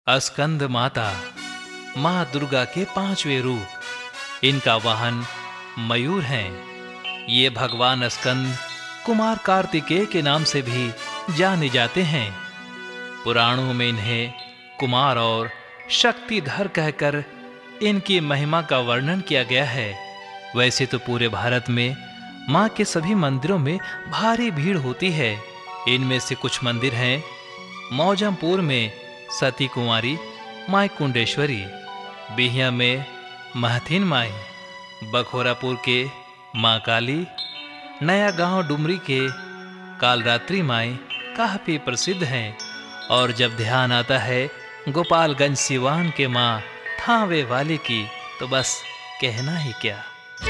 अस्कंद माता माँ दुर्गा के पांचवें रूप। इनका वाहन मयूर हैं। ये भगवान अस्कंद कुमार कार्तिकेय के नाम से भी जाने जाते हैं। पुराणों में इन्हें कुमार और शक्तिधर कहकर इनकी महिमा का वर्णन किया गया है। वैसे तो पूरे भारत में माँ के सभी मंदिरों में भारी भीड़ होती है। इनमें से कुछ मंदिर हैं मौजमपुर में सती कुंवारी माई कुंडेश्वरी, बिहिया में महथिन माई, बखोरापुर के माँ काली, नया गांव डुमरी के कालरात्रि माई काफी प्रसिद्ध हैं। और जब ध्यान आता है गोपालगंज सिवान के माँ थावे वाले की तो बस कहना ही क्या।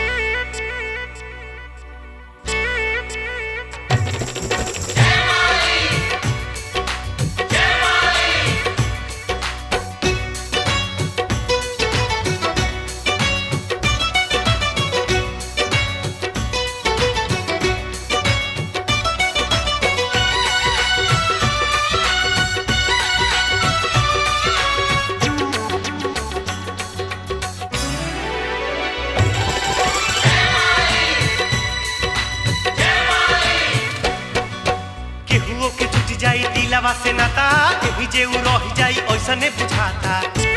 दिलवा से नाता एही जे उ रह जाई ओइसने बुझाता।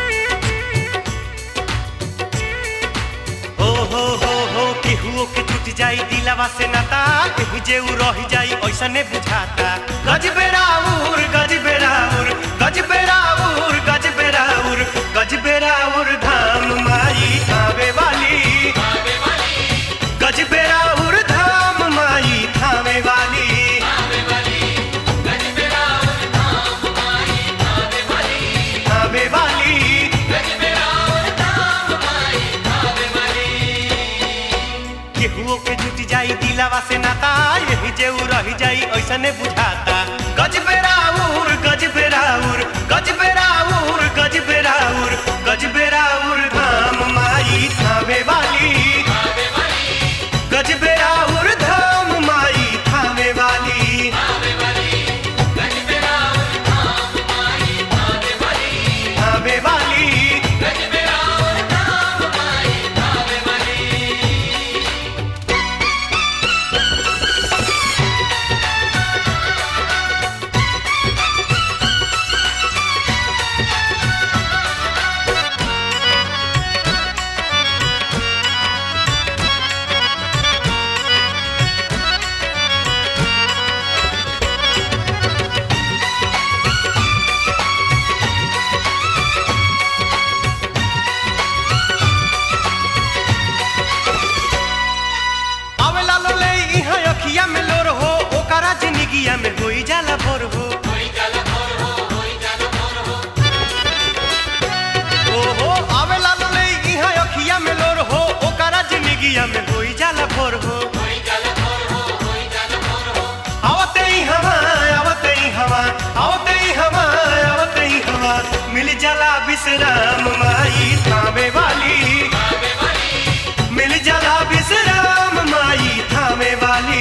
हो केहू के टूट जाई दिलवा से नाता एही जे उ रह जाई ओइसने बुझाता। गजबेराउर गजबेराउर गजबेराउर गजबेराउर गजबेराउर धाम माई थावे वाली, गजबेराउर धाम माई थावे वाली। केहू के जुट जाई दिलवा से नाता यही जे उ रह जाई ओइसने बुझाता। गजबेराउर गजबेराउर गजबेराउर गजबेराउर गजबेराउर धाम माई थावे वाली, गजबेराउर धाम माई थावे वाली। थावे वाली में लोर हो ओकरा जिंदगिया में होई जाला भोर हो। ओहो आवेला लोले इहा अखिया में लोर हो ओकरा जिंदगिया में होई जाला भोर हो। आवते ही हवा आवते ही हवा आवते ही हवा आवते ही हवा मिल जाला विश्राम माई थावे वाली, मिल जाला विश्राम माई थावे वाली।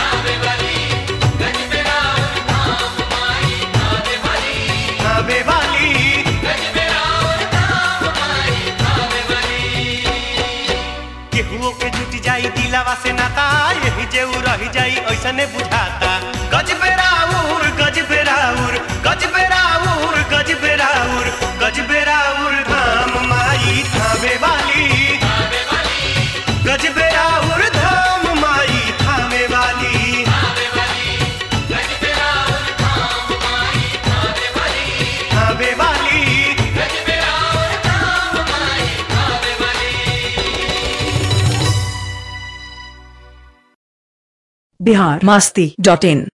केहू के जुट जाई दिलवा से नाता यही जे उ रह जाई ओइसने बुझाता। गजबेराउर गजबेराउर गजबेराउर गजबेराउर गजबेराउर धाम माई थावे वाली, गजबेराउर धाम माई थावे वाली। थावे वाली biharmasti.in